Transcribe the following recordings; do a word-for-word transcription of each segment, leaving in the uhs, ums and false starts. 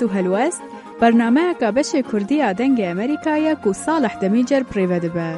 هستو هلوست برنامه که بشه کردی آدنگ امریکایی کو صالح دمیجر پریوده به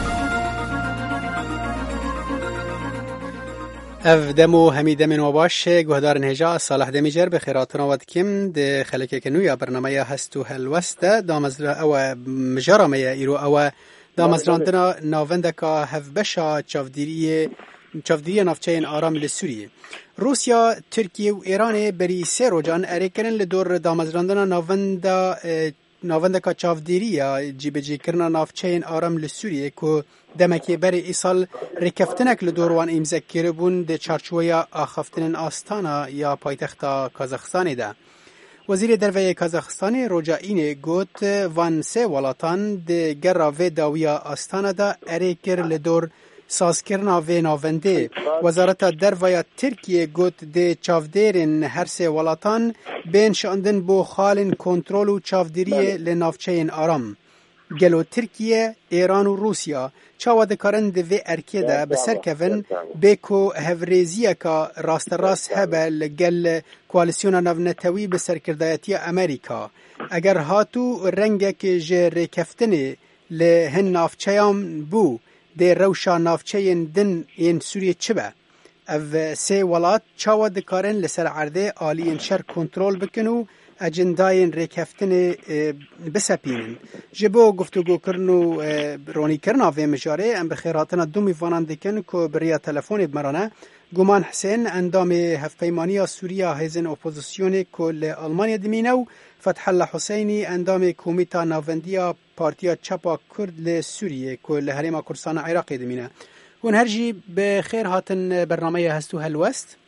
اف دمو حمید من وباش گهدار نهجا صالح دمیجر به خیراتنا ودکم ده خلک کنویا برنامه هستو هلوست دامزر او مجرم ایرو او دامزراندنا ناوندکا هف بشا چافدیری چافدیری نافچین آرام لسوریه روسیا ترکیه و ایران بری سه روزان اریکرن لدور دامزراندنا ناوندا ناوندکا چافدیری جیبجی کرنا نافچین آرام لسوریه کو دمکی بری ایسال رکفتنک لدور وان امزکر بون ده چارچویا آخفتن آستانا یا پایتخت کازاخستان ده وزیر دروی کازاخستان روجاین گوت وان سه ولاتان ده گرا و داویا آستانا ده اریکر لدور سازکرنا و ناونده وزارت دروی ترکیه گوت ده چافدیرن هر سه ولاتان بین شاندن بو خالن کنترول و چافدیری لنافچین آرام گلو ترکیه، ایران و روسیا چاوا دکارن دوی ارکیه ده بسر کون بیکو هفریزیه که راست راست هبه لگل کوالیسیون نونتوی بسر کردایتی امریکا اگر هاتو رنگه که جه ریکفتنی لهن نافچهام بو ده روشا نافچهین دن این سوریه چه به؟ او سه ولات چاوا دکارن لسر عرده آلین شر کنترول بکنو اجنداین ریکفتن بسپینن جبو گفتگو کرنو رونی کرنا و مجاره ام بخیراتنا دو میوانان دکن که بریا تلفون بمرانه گمان حسین اندام هفپیمانی سوریا هیزن اپوزیسیون کل آلمانیا دمینو فتح الله حسینی اندام کومیتا ناوندیا پارتیا چپا کرد لسوریه کل حریم کردستان عراق دمینه ون هرجی بخیر هاتن برنامه هستو هلوست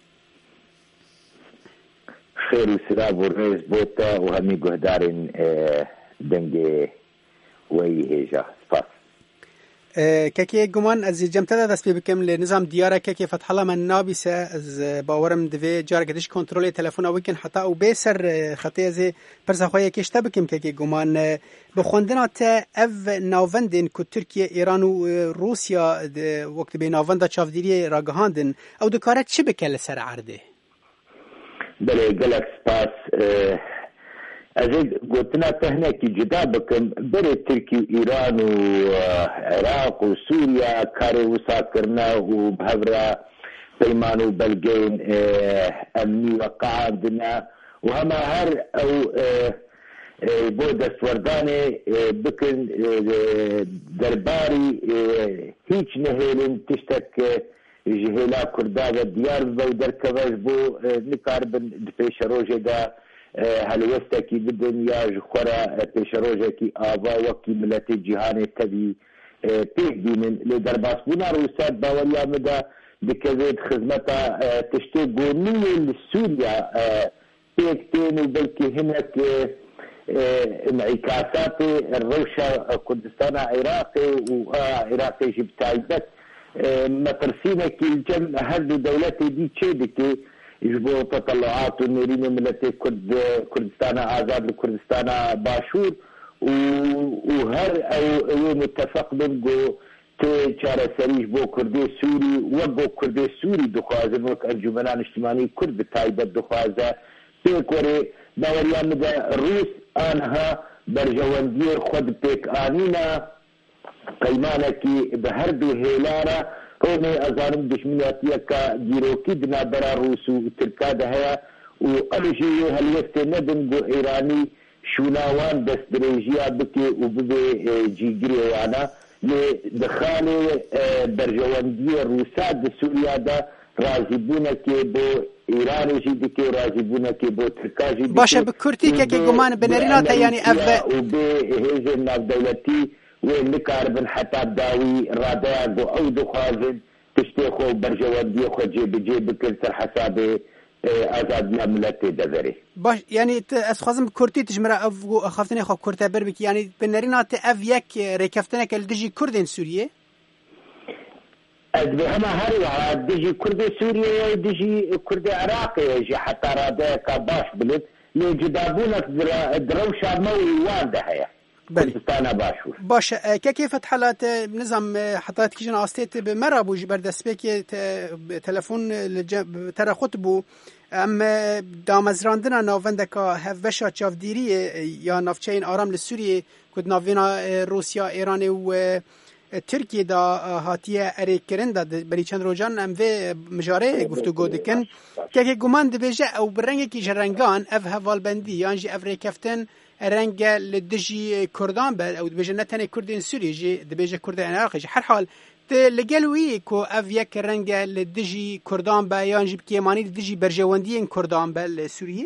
خير وسراب والرئيس بوتا وهمي قهدارين دنجي ويهيجا سپاس كاكي گمان از جمتدا دست پی بکم لنظام دیاره كاكي فتح الله من نابسه از باورم دوی جار قدش کنترول تلفن او ويكن حتى او بسر خطي از پرسا خواه كشتا بكم كاكي گمان بخوندنا تا اف ناوندن كو تركيا ايران و روسيا وقت بي ناوندا چافديري راگهاندن او دكارت چه بكال سر عرده؟ بله گلک سپاس از گوتنا تهنه کی جدا بکم بره ترکی و ایران و عراق و سوریا کار وسا کرنا و بهورا پیمان و بلگین امنی و قاعدنا و همه هر او بو دستوردانه بکن درباری هیچ نهیلن تشتک جهلا كرداغا ديار بو دركباش بو نكاربن دفيش روجه دا هلوستا كي بدن يا جخورا فيش روجه كي آبا وكي ملتي جهاني تبي بيك دينن لدرباس بونا روسات باوليا مدى بكذيد خزمتا تشتي قونية لسوريا بيك تين وبلكي هناك انعكاسات الروشة كردستان عراقي وعراقي جبتايبت مترسينا كي الجم هذه دولتي دي تشيدكي يجبو تطلعات ونورين ملتي كرد كردستان آزاد لكردستان باشور وهر او متفق بنقو تي چاره سريش بو كردي سوري وبو كردي سوري دخوازن وك انجمنان اجتماعي كرد بتايبت دخوازه بيك وري داوريان مدى روس آنها برجواندير خود بيك آنينا قیمانکی به هر دو هیلارا رومی ازارم دشمنیاتیه که دیروکی دنا برا روس و ترکا ده هیا و قلشی هلیست ندن گو ایرانی شوناوان دست دریجیا بکی و ببه جیگری وانا لدخال برجواندی روسا ده سوریا ده رازی بونه که بو ایرانی جی دکی و رازی بونه که بو ترکا جی دکی باشه بکرتی که گمان بنریناتا یعنی اف و به هیزن ناف دولتی وين نكاربن حتى بداوي راداغو او دخازن تشتيخو برجواندي خو جيب جيب كلتر حسابي ازاد ملتي دذري باش يعني اسخازم كرتي تجمرا او خافتني خو كرتا بربك يعني بنرينات اف يك ريكفتنا كالدجي كردين سوريه ادبهما هروا دجي كردي سوريا دجي كردي عراقي يجي حتى راداك باش بلد لجدابونك دروشا موي واده هيا كردستان باشور باش كيف فتح حالات نظام حطات كيجن استيت بمرابو جبر دسبيك تلفون ترى خطبو ام دامزراندنا ناوندکا هفشا چافدیری یا نافچین آرام لسوریه کد ناوینا روسیا ایران و ترکیه دا هاتیه اری کرن دا بری چند روزان ام و مجاره گفتگو دکن که که گمان دبیجه او برنگ کی جرنگان اف هوالبندی یانجی اف ریکفتن رنگ لدجی کردان بر او دبیجه نتنه کردین سوریه جی دبیجه کردین عراقی هر حال لگلوی کو اف یک رنگ لدجی کردان با یانجی بکیمانی لدجی برجواندی کردان بر سوریه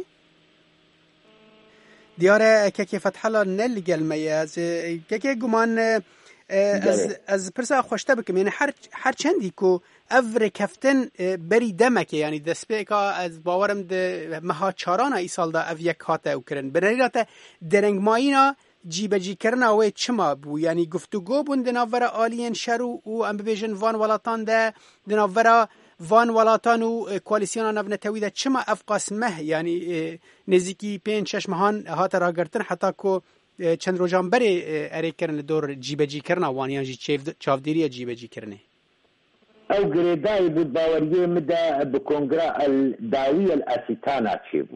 دیاره که که فتح الله نل گلمیه که که گمان از از پرسا خوشته بکم یعنی هر هر چندی کو افر کفتن بری دمکه یعنی دسپیکا از باورم ده مها چارانه ای سال دا اف یک هاته او کرن بنریات درنگ ماینا جیب جی کرنا و چما بو یعنی گفتگو بون دناورا آلین شرو و ام ببیجن وان ولاتان ده دناورا وان ولاتان و کوالیسیون نو نتویده چما اف قسمه یعنی نزیکی پنج شش مهان هات را گرتن حتی کو چند روزان بری اری کرن دور جیب جی کرنا وانیان جی چافدیری جیب جی کرنه او گریدای بود باوریه مده بکنگرا الداوی الاسیتانا چی بو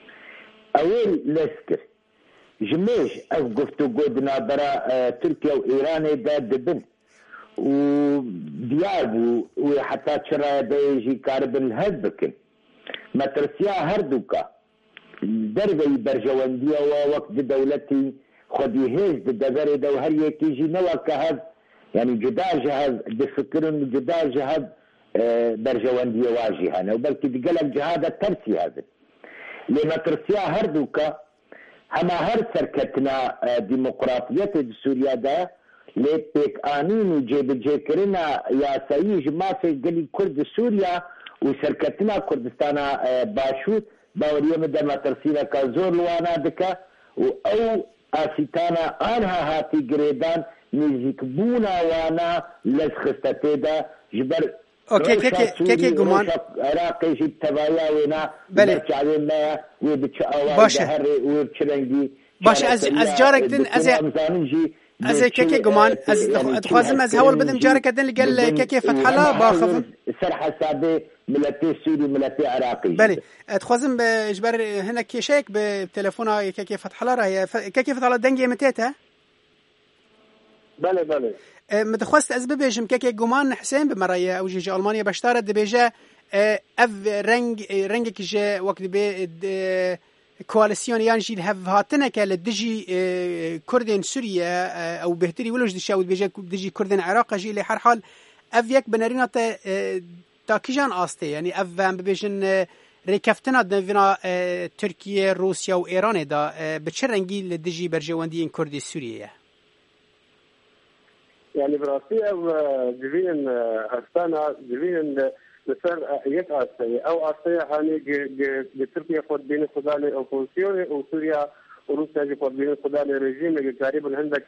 اول لسکر جميش اف گفتگو دنا برا تركيا وايران دا دبن و ديابو وحتى تشرا ديجي كاربن الهدبكن ما ترسيا هردوكا دربي برجواندية ووقت دولتي خدي هيز ددغري دو هر يكيجي نوا كهز يعني جدا جهاز دفكرن جدا جهاز برجواندية واجهانا وبلكي دقلق جهاز الترسي هذا لما ترسيا هردوكا هما هر سرکتنا ديمقراطية سوريا دا لبيك آنين جيب جيكرنا يا سيج ما في قلي كرد سوريا وسركتنا كردستانا باشوت باوريه مدى ما ترسينا كازور لوانا دكا او آسيتانا آنها هاتي قريدان نزيكبونا وانا لزخستتي دا جبر اوكي كيكي كيكي قمان عراقي جيب تبايا وينا بلي علينا وبتشاوا باشا وبتشرنجي باشا از از جارك دن از از كيكي قمان از اتخازم از هول بدم جارك دن لقال كيكي فتح الله باخف سر حسابي ملتي سوري ملتي عراقي بلي اتخازم باجبر هنا كيشيك بتليفونها كيكي فتح الله راهي كيكي فتح الله دنجي متيتها بله بله متخواست از ببیجم که که گمان حسین بمرایه او جی آلمانیا بشتاره دبیجه اف رنگ رنگ که جه وقت به کوالسیون یان جیل هف هاتنه که لدجی کردین سوریه او بهتری ولوش دشه او دبیجه دجی کردین عراق جیل هر حال اف یک بنرینات تاکیجان آسته یعنی اف هم ببیجن ریکفتنا دنوینا ترکیه روسیا و ایران دا به چه رنگی لدجی برجواندی این کردی سوریه يعني براسية جبين أستانا جبين لسر يك أستية أو أستية هاني بتركيا خود بين خدالي أوبوزيون وسوريا وروسيا جي خود بين خدالي رجيم قريب الهندك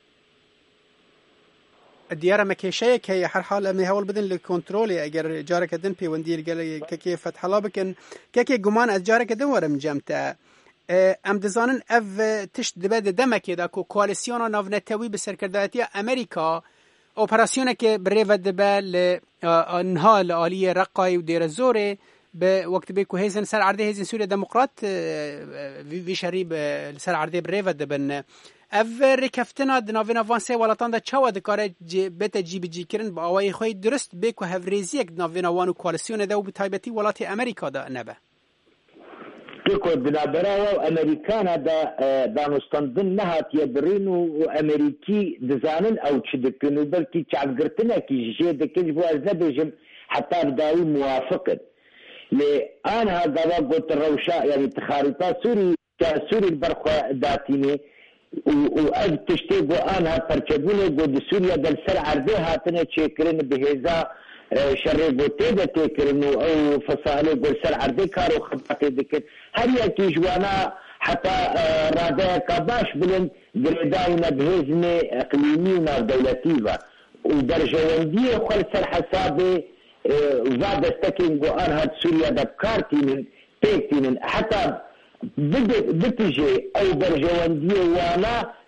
الديارة مكيشية كي هر حال من هول بدن الكنترولي أجر جارك دن بي وندير قال كي فتح الله بكن كي جمان از جارك دن ورم جمتا ام دزانن اف تشت دبد دمکی دا کو کوالسیون ناو نتوی بسرکرداتی امریکا اپراسیون که بریو دبل انها عالی رقای و دیر زوره به وقت به کو هیزن سر عرضه هیزن سوریا دموکرات وی شریب سر عرضه بریو دبن اف رکفتنا دناوینا وانسه ولاتان دا چاوا دکاره بت جی بی جی کرن با اوای خوی درست به کو هفریزیک دناوینا وانو کوالسیون دا و بتایبتی ولات امریکا دا نبه تكو بنابراو امريكانا دا دانستندن نهات يبرين وامريكي دزانن او تشدكن بلكي تعقرتنا كي جي دكج بو ازبجم حتى بداوي موافقا لأنا هذا قلت الروشاء يعني تخاريطات سوري سوري البرخة داتيني وأب تشتيق وأنا تركبوني قد سوريا دل سر عرضها تنا تشكرين بهذا شري بوتيدا تكرنو او فصالي قول سر عردي كارو خطاتي دكت هل يكي جوانا حتى رادا كاباش بلن قرداينا بهزمي اقليمينا دولتيفا ودرجة وندية وخل سر حسابي وزاد استكين قوان هاد سوريا دبكارتين بيكتين حتى بتجي او درجة وندية وانا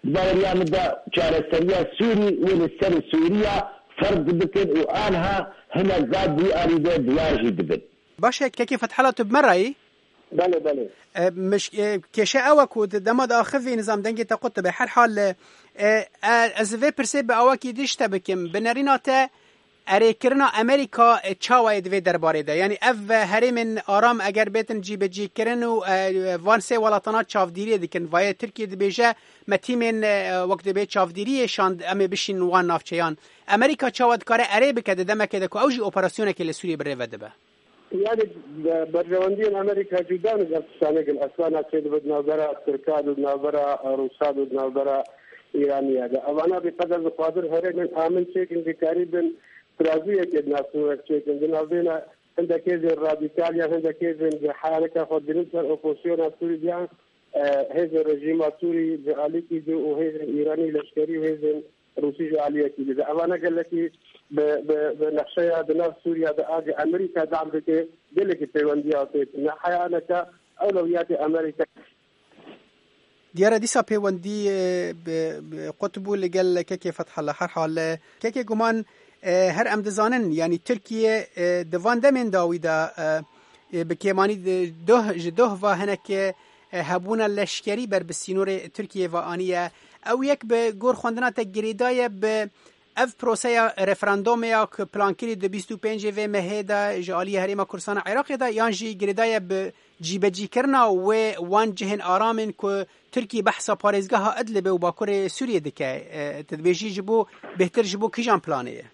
باوريا مدى شارع سريع سوري ولسر سوريا فرد بكن وآنها هنا زاد بي أريد دياجي دبن. باشه كيف فتح الله بمرأي؟ بله بله. مش كشيء أوك ودماد آخر في نظام دنجي تقط بحر حال از في پرسه به آوکی دیشته بکم بنریناته اره کرنا امریکا چاوه دوی درباره ده یعنی اف هرمن آرام اگر بیتن جی به جی کرن و وانسه ولطانات چافدیری دکن وای ترکیه دی بیجه متیمن وقت بی چافدیری شاند امی بشین وان نافچیان امریکا چاوه دکاره اره بکده دمکه دکو اوجی اپراسیونه که لسوری بره وده به يعني برجواندين امريكا جدا نقصانه الاصلا تشد بدنظره تركاد بدنظره روساد بدنظره ايرانيه انا بقدر قادر هرين امن شيء ان تقريبا ترازيه الناس شيء عندنا عندك كيز الراديكاليا عندك كيز حركه خد بالنسبه الاوبوزيسيون السوريه هذا الرجيم السوري جاليكي جو وهذا الايراني العسكري وهذا روسي جاليه كذا انا قال لك بنقشة دنا سوريا بأجي أمريكا دعم بك دلك تيوانديا نحيا أنا كأولويات أمريكا ديارة دي سابي واندي بقطبو اللي قال كيكي فتح الله حرحة كيكي قمان هر أمدزانن يعني تركيا دوان دمين داويدا بكيماني ده جده وهنك هبونا لشكري بر بسينور تركيا وآنية أو يك بجور خواندنا تجريدايا ب اف پروسه رفراندوم یا پلانکری د بیست و پنج و مهدا جالی هریما کردستان عراق دا یان جی گریدای ب جیبجی کرنا و وان جهن آرامن کو ترکی بحثا پارێزگاها ادلب و باکور سوریه دکه تدبیجی جبو بهتر جبو کیجان پلانه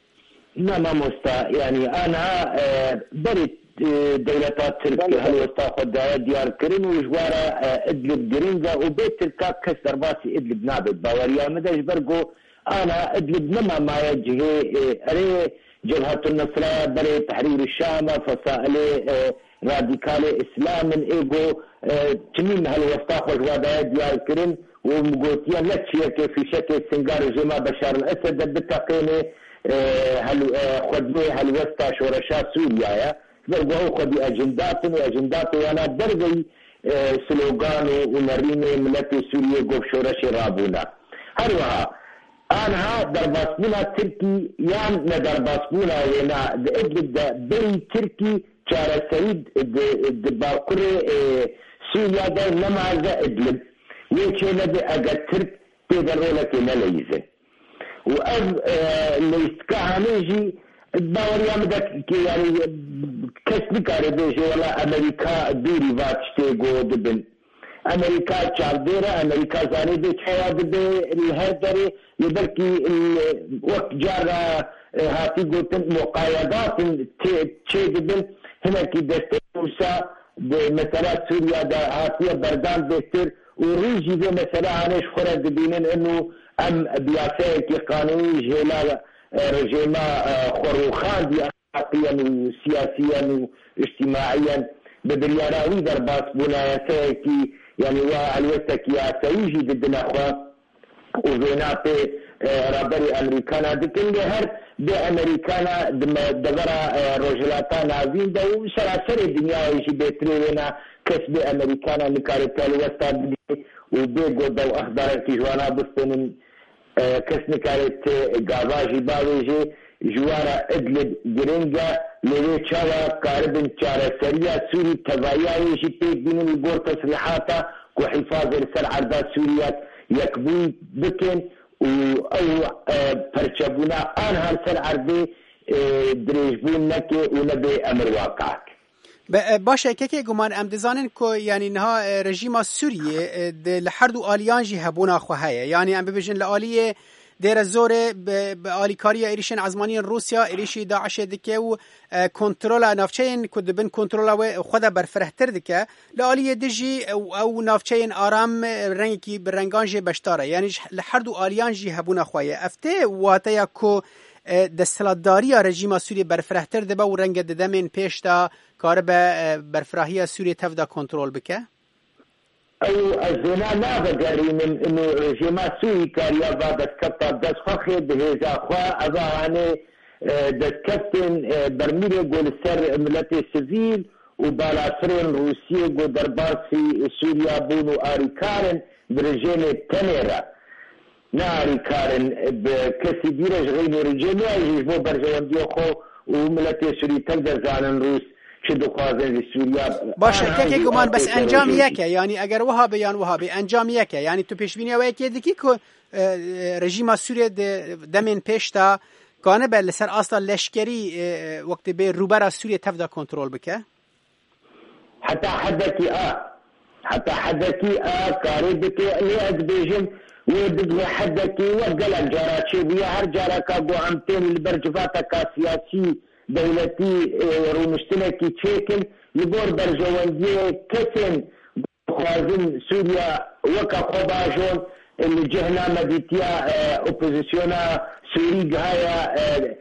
نعم مستا يعني انا بريت دولتات تركيا هل وستاخد ديار كرين وجوارا ادلب جرينجا وبيت تركا كسر باسي ادلب نابد باوريا مداش برقو أنا أدلب نما ما يجي أري جبهة النصرة بري تحرير الشام فصائل راديكال إسلام من إيجو تميم هالوسطاخ وجوادات ديال كرين ومقوتيا لتشيا في شكل سنغار جماعة بشار الأسد بالتقيني هل خدوه هالوسطا شورشا سوريا يا برضو خدي أجندات وأجندات وأنا درجي سلوغان ونريني ملتي سوريا قوب شورشي رابونا هروها أنا درباسبونا تركي يان ندرباسبونا وينا إدلب بي تركي شارع سعيد دباكوري سوريا دا نمازة إدلب يشي ندي أجا ترك تدرولة ملايزة وأب اللي يستكاهنيجي الدوري عمدك يعني كسبك عربيجي ولا أمريكا دوري واتشتي قو دبن امریکا چاردیره امریکا زانی به چهاد به هر دری یبرکی وقت جارا هاتی گوتن مقایدات چه دبن هنا کی دسته موسا مثلا سوریا دا هاتی بردان بهتر و ریجی به مثلا عنش خورد ببینن انه ام بیاسه کی قانونی جهلا رجیما خروخان دی اخلاقيا وسياسيا واجتماعيا ببرياراوي در باس بنايته كي يعني وعليتك يا سيجي ضد اخوا وزينات رابري امريكانا دكن هر بامريكانا دغرا روجلاتا نازين دو سراسر الدنيا يجي بترينا كسب امريكانا نكارتال وسط وبيجو دو اخبار تجوانا بستن كسن كارت غاواجي باويجي جوارا ادلب جرينجا لوي چاوا كاربن چاره سريا سوري تبايا يجي بيك بين الجور تصريحاتا وحفاظ السر عرضات سوريا يكبوي بكن او پرچبونا آنها السر عرضي دريجبون نكي ونبي امر واقعك باشه که که گمان ام دزانن کو یعنی نه رژیم سوریه لحر دو آلیان جی هبونا خواه یعنی ام ببیجن لالیه دیر زوره به آلیکاری ایریشن عزمانی روسیا ایریشی داعش دکه و کنترل نافچین کد بن کنترل و خدا برفرهتر دکه لالیه دجی او نافچین آرام رنگی کی برنگان جی بشتاره یعنی لحر دو آلیان جی هبونا خواه افته واتیا کو دستلاتداری رژیم سوریه برفرهتر دبا و رنگ ددمین پیش دا کار به برفراهی سوریه تفدا کنترل بکه؟ او الزنا لا بقري من انه رژیم سوری کاریا با دستکتا دست خواهی دهیزا خواه ابا هنه دستکتن برمیره گل سر ملت سویل و بالاسرین روسیه گو درباسی سوریا بونو آریکارن برژیم تنیرا ناری کارن بکسی دیرش غیر رجیمی ایش بو برجواندی خو و ملت سوری تل دزانن روس چه دخوازن سوریا باشه که گمان بس انجام یکه یعنی اگر وهابه یان وهابه انجام یکه یعنی تو پیشبینی و یکی دیگه که رژیم سوریه دمن پیشتا کانه بل سر اصلا لشکری وقت به روبرا سوریه تفدا کنترل بکه حتی حدکی آ حتی حدکی آ کاری بکه لیاد بیجن ودق حدکی وقلن جارا چه بیا هر جارا کا گو امتین البرجفاتا کا سیاسی دولتی رومشتلکی چیکن یبور برجواندی کسن خوازن سوریا وکا خوباجون اللي جهنا مديتيا اوبوزيسيونا سوري جهايا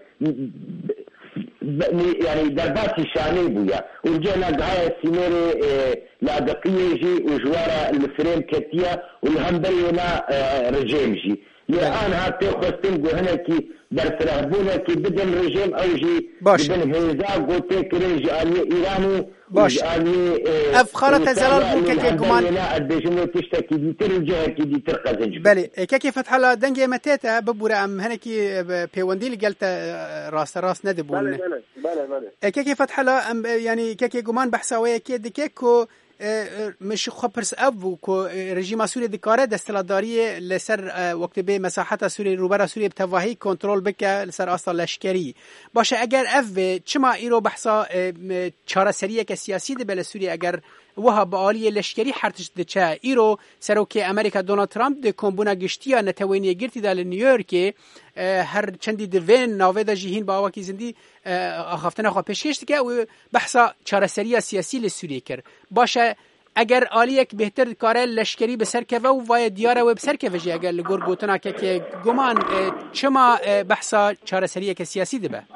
يعني درباتي شاني بويا وجهنا جهايا سيميري لاذقيه جي وجوارا الفريم كتيا والهمبرينا رجيم جي الان هاتي خوستين جهنا كي برسرهبونا كي بدن رجيم او جي بدن هيزا قوتي كريج ايراني باش افخرت زلال بو كي كمان ادجمو تشتكي دي ترجع كي دي ترقزج بله كي فتح الله دنجي متاتا ببورا ام هنكي بيوندي قالت راس راس ندبون بله بله بله كي فتح الله يعني كي كمان بحثاويه كي دكيكو مش خبرس ابو کو رژیم سوریه دکاره دستلاداری لسر وقت به مساحت سوریه روبرا سوریه بتواهی کنترل بکه لسر اصل لشکری باشه اگر اف چما ایرو بحثا چاره سریه که سیاسی ده بل سوریه اگر وها بالی لشکری حرتش دچه ایرو سرو که امریکا دونالد ترامپ د کومبونا گشتیا نتوینی گرتی دال نیویورک هر چندی دوین ناوه دا جهین با واکی زندی آخافتن خوا پیشکش که و بحثا چاره سریه سیاسی لسوریه کر باشه اگر آلیک بهتر کاره لشکری بسر که و وای دیاره و بسر که وجه اگر لگور گوتنا که که گمان چما بحثا چاره سریه که سیاسی ده به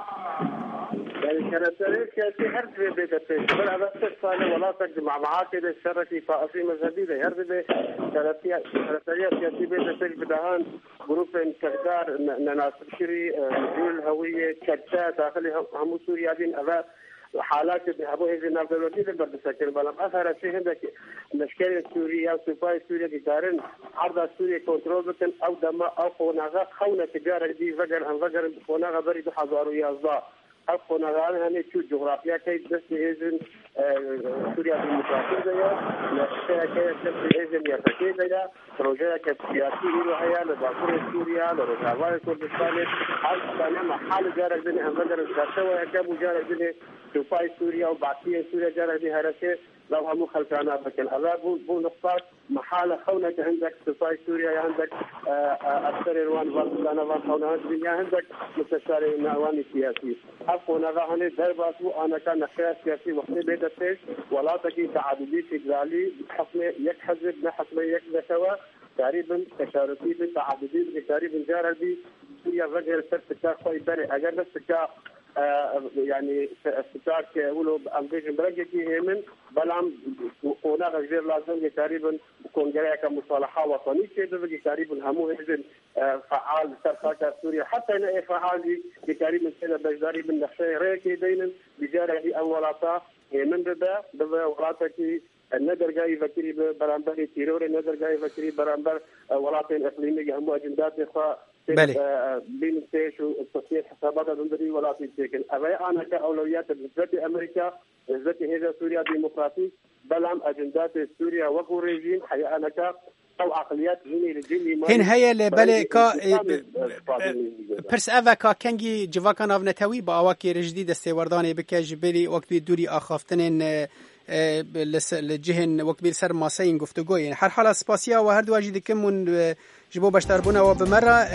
كانت سياسي هرب بيت التيش بل هذا استقصال ولا تقدم مع معاقد الشركي فأصلي مذهبي هرب بيت سياسي بيت التيش بدهان جروب كردار نناصر شري مجول هوية كرتا داخل هم سوريا دين أذا حالات بهبو هذه النافذة دي بردسكر بلام أثر شيء عندك مشكلة سوريا سوباي سوريا كارن عرض سوريا كنترول بكن أو دما أو خوناغا خونة تجارة دي فجر هم فجر خوناغا بريد حزارو يازدا أخونا هذا هني شو جغرافيا كي بس إذن سوريا المتواصل زيا نشأ كي بس إذن يرتكي زيا بروجة كسياسي إلى هيا لباكور سوريا لرجاوي كردستان حال كان محل جارك بين أنفجر الكرشة وهكذا جارك بين سوفاي سوريا وبعثية سوريا جارك بين هرشة لو هم خلفنا بكن هذا بو بو نقطة محل خونك عندك سوفاي سوريا عندك أكثر روان وطن وان خونات الدنيا عندك مستشار نواني سياسي أخونا هني دربات وأنا كان نخير سياسي وحدي بيت التيش ولا تكي تعددي فيدرالي حكم يكحزب نحكم يكذا تقريبا تشاركي بالتعددي تقريبا جاربي سوريا رجل سرتكا خوي بني أجر نفسك يعني استشارك يقولوا أمريكا برجتي هيمن بلام هنا غير لازم تقريبا كونغرس كمصالحة وطنية كده تقريبا همو هذن فعال سرقة سوريا حتى إن فعال دي تقريبا كده بجداري من نفسه ريك دينن بجارة دي أولاتا هيمن بدا بدا ولاتكي النظر جاي فكري برامبر تيرور النظر جاي فكري برامبر ولاتين إقليمية همو أجندات إخوة بين التيش والتصفية حسابات الأندري ولاتين تيكن أبي أنا كأولويات بالذات أمريكا بالذات هذا سوريا ديمقراطي بلام أجندات سوريا وقو ريجين حيا أنا كا أو عقليات هني رجيني هن هيا لبالي كا برس أفا كا كنجي جواكا ناف نتاوي با أواكي رجدي دستي ورداني بكا جبالي وقت بيدوري آخافتنين لجهن وقت بيسر ماسين گفتگو يعني هر حال سپاسيا و هر دواجي دكمون جبو بشتربونا و بمرة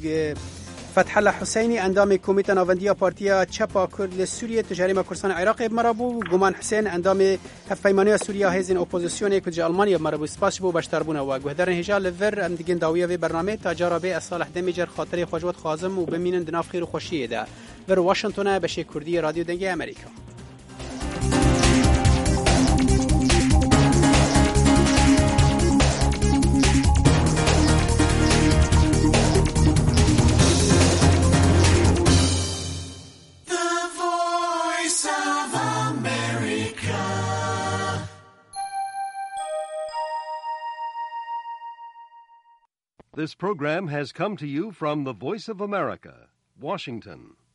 فتح الله حسيني اندام كوميتا نافنديا بارتيا تشابا كرد لسوريا تجاريما كردستان عراق بمرابو گمان حسين اندام هفايمانيا سوريا هيزن اوبوزيسيون كج المانيا بمرابو سپاس بو بشتربونا و گهدرن هجال لفر ام دگن داويه و برنامه تجاربه الصالح دمجر خاطر خواجوت خازم و بمینن دناف خير و خوشيه ده ور واشنطن بشه كردي راديو دنگ امريكا. This program has come to you from the Voice of America, Washington.